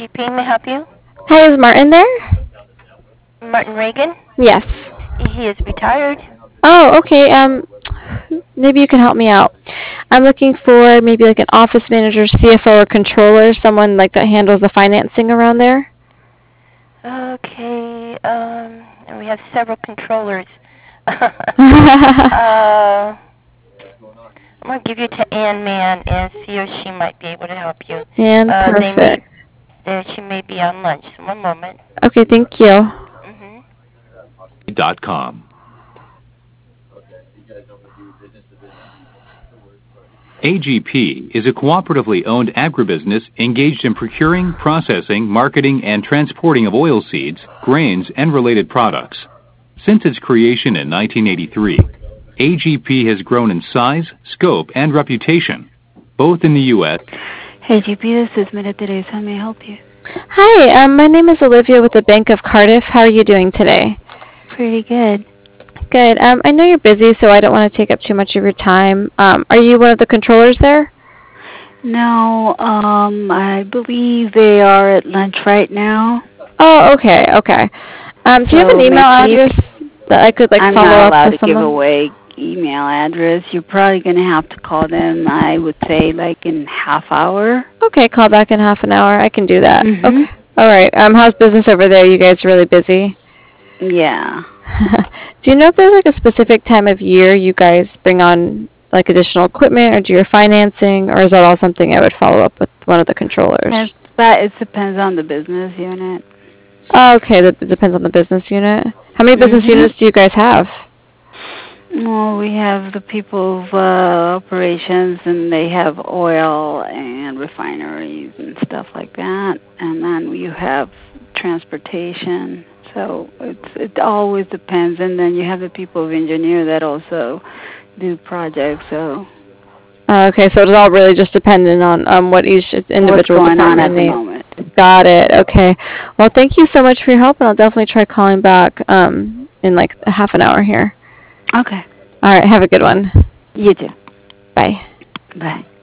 AGP, may I help you? Hi, is Martin there? Martin Reagan? Yes. He is retired. Oh, okay. Maybe you can help me out. I'm looking for maybe like an office manager, CFO, or controller, someone like that handles the financing around there. Okay, and we have several controllers. I'm going to give you to Ann Mann and see if she might be able to help you. And perfect. She may be on lunch. One moment. Okay, thank you. .com. AGP is a cooperatively owned agribusiness engaged in procuring, processing, marketing, and transporting of oilseeds, grains, and related products. Since its creation in 1983, AGP has grown in size, scope, and reputation, both in the U.S. AGP, this is Maria Teresa. May I help you? Hi, my name is Olivia with the Bank of Cardiff. How are you doing today? Pretty good. Good. I know you're busy, so I don't want to take up too much of your time. Are you one of the controllers there? No, I believe they are at lunch right now. Oh, okay. Do you have an email address that I could follow up with someone? I'm not allowed to give away email address. You're probably going to have to call them, I would say, in half hour. Okay, call back in half an hour. I can do that. Mm-hmm. Okay. All right. How's business over there? You guys really busy? Yeah. Do you know if there's a specific time of year you guys bring on additional equipment or do your financing, or is that all something I would follow up with one of the controllers? It depends on the business unit. Oh, okay, that depends on the business unit. How many business units do you guys have? Well, we have the people of operations, and they have oil and refineries and stuff like that. And then you have transportation. So it always depends. And then you have the people of engineer that also do projects. So. Okay, so it's all really just dependent on what each individual What's going on at department the needs. moment. Got it. Okay. Well, thank you so much for your help, and I'll definitely try calling back in a half an hour here. Okay. All right. Have a good one. You too. Bye. Bye.